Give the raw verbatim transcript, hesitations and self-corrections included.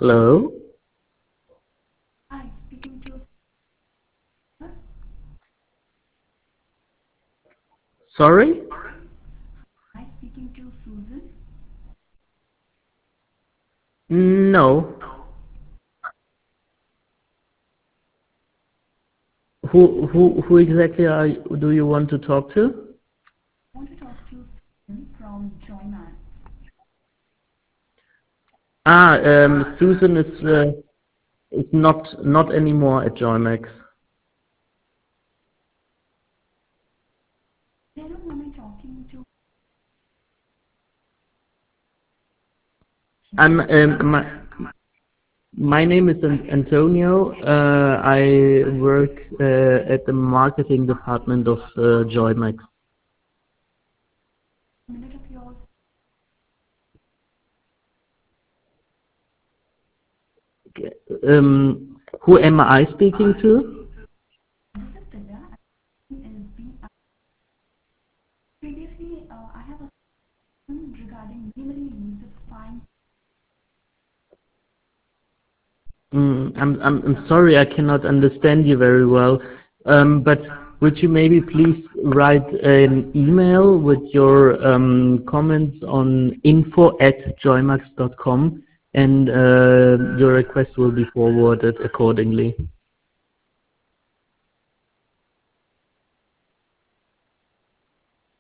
Hello? Hi, speaking to Sorry? Hi, speaking to Susan. No. Who who who exactly are you, do you want to talk to? I want to talk to Susan from JoyMax. Ah, um, Susan is uh, is not not anymore at Joymax. I know who am I talking to? I'm um, my my name is An- Antonio. Uh, I work uh, at the marketing department of uh, Joymax. A minute of yours. Um, who am I speaking to? This is Divya. And is B. Previously, uh, I have a question regarding minimally invasive spine. Mm, I'm, I'm, I'm sorry, I cannot understand you very well. Um, but would you maybe please write an email with your um, comments on info at joymax dot com, and uh, your request will be forwarded accordingly.